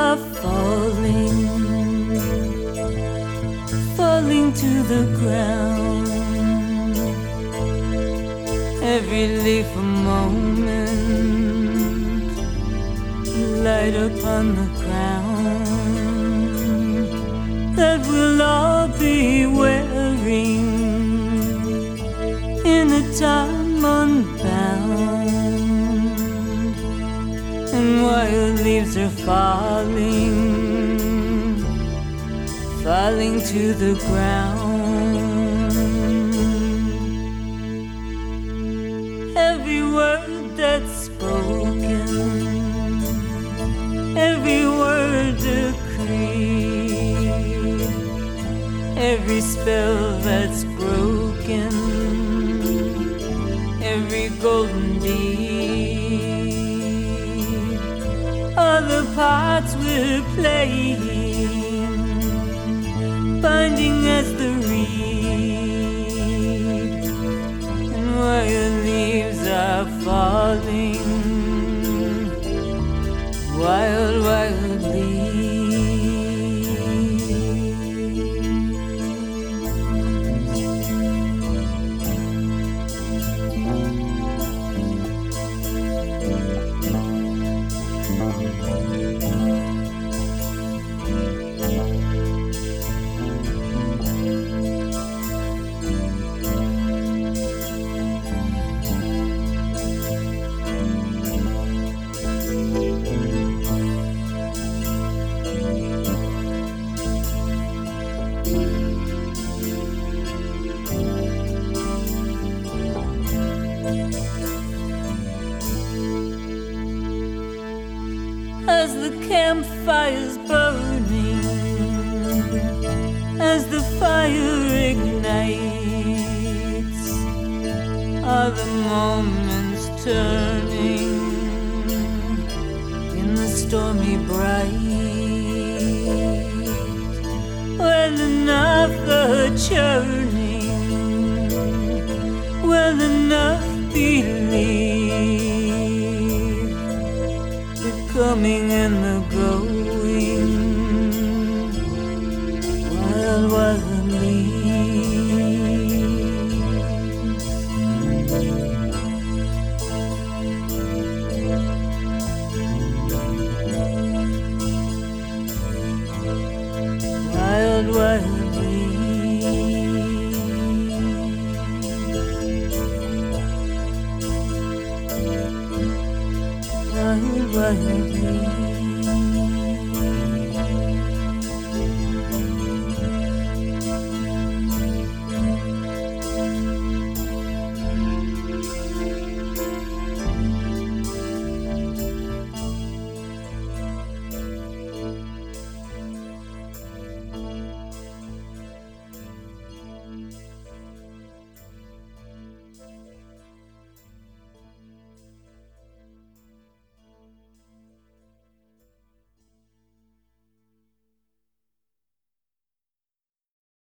are falling, falling to the ground. Every leaf a moment, light upon the crown that we'll all be wearing in a time unbound. And while leaves are falling, falling to the ground, every word that's spoken, every word decreed, every spell that's broken, every golden deed, all the parts we're playing, binding as the reed. And while leaves are falling, wild, wild leaves. As the campfire's burning, as the fire ignites, are the moments turning in the stormy bright. Well enough the churning, well enough believe, the coming and the going, wild, wild leaves. Wild, wild